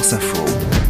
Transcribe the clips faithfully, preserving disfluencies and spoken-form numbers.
France Info.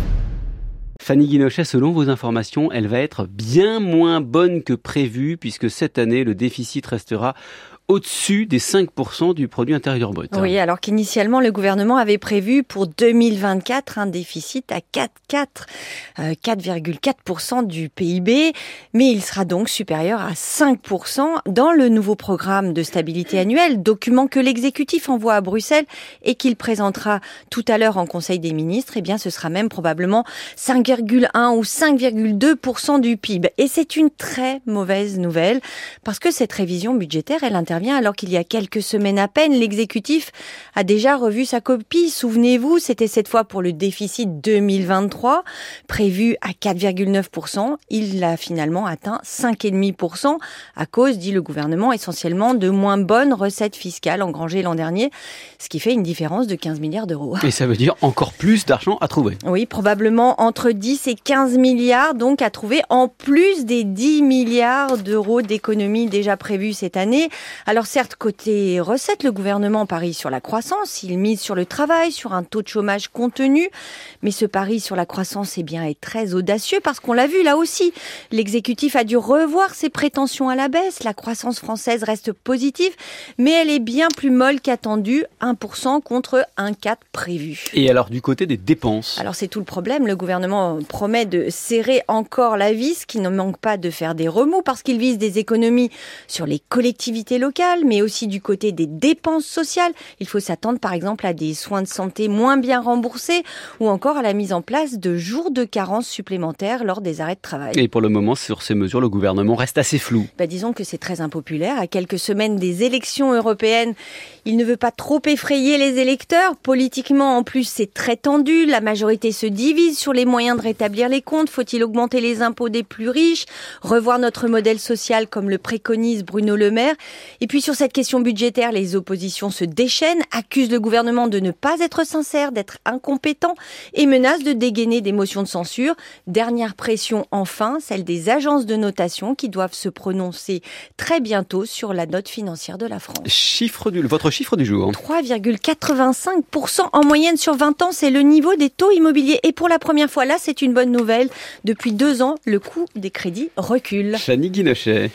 Fanny Guinochet, selon vos informations, elle va être bien moins bonne que prévu puisque cette année, le déficit restera au-dessus des cinq pour cent du produit intérieur brut. Oui, alors qu'initialement, le gouvernement avait prévu pour deux mille vingt-quatre un déficit à quatre virgule quatre pour cent du P I B, mais il sera donc supérieur à cinq pour cent dans le nouveau programme de stabilité annuel, document que l'exécutif envoie à Bruxelles et qu'il présentera tout à l'heure en Conseil des ministres. Eh bien, ce sera même probablement cinq virgule un ou cinq virgule deux pour cent du P I B. Et c'est une très mauvaise nouvelle parce que cette révision budgétaire, elle intervient alors qu'il y a quelques semaines à peine, l'exécutif a déjà revu sa copie. Souvenez-vous, c'était cette fois pour le déficit deux mille vingt-trois, prévu à quatre virgule neuf pour cent. Il a finalement atteint cinq virgule cinq pour cent à cause, dit le gouvernement, essentiellement de moins bonnes recettes fiscales engrangées l'an dernier, ce qui fait une différence de quinze milliards d'euros. Et ça veut dire encore plus d'argent à trouver. Oui, probablement entre dix et quinze milliards donc à trouver en plus des dix milliards d'euros d'économies déjà prévues cette année. Alors certes, côté recettes, le gouvernement parie sur la croissance, il mise sur le travail, sur un taux de chômage contenu, mais ce pari sur la croissance eh bien, est très audacieux parce qu'on l'a vu là aussi. L'exécutif a dû revoir ses prétentions à la baisse, la croissance française reste positive, mais elle est bien plus molle qu'attendue, un pour cent contre un virgule quatre pour cent prévu. Et alors du côté des dépenses ? Alors c'est tout le problème, le gouvernement promet de serrer encore la vis, qu'il ne manque pas de faire des remous parce qu'il vise des économies sur les collectivités locales, mais aussi du côté des dépenses sociales. Il faut s'attendre par exemple à des soins de santé moins bien remboursés ou encore à la mise en place de jours de carence supplémentaires lors des arrêts de travail. Et pour le moment, sur ces mesures, le gouvernement reste assez flou. Bah, disons que c'est très impopulaire. À quelques semaines des élections européennes, il ne veut pas trop effrayer les électeurs. Politiquement, en plus, c'est très tendu. La majorité se divise sur les moyens de rétablir les comptes. Faut-il augmenter les impôts des plus riches, revoir notre modèle social comme le préconise Bruno Le Maire? Et puis sur cette question budgétaire, les oppositions se déchaînent, accusent le gouvernement de ne pas être sincère, d'être incompétent et menacent de dégainer des motions de censure. Dernière pression enfin, celle des agences de notation qui doivent se prononcer très bientôt sur la note financière de la France. Chiffre du, votre chiffre du jour. trois virgule quatre-vingt-cinq pour cent en moyenne sur vingt ans, c'est le niveau des taux immobiliers. Et pour la première fois là, c'est une bonne nouvelle. Depuis deux ans, le coût des crédits recule. Fanny Guinochet.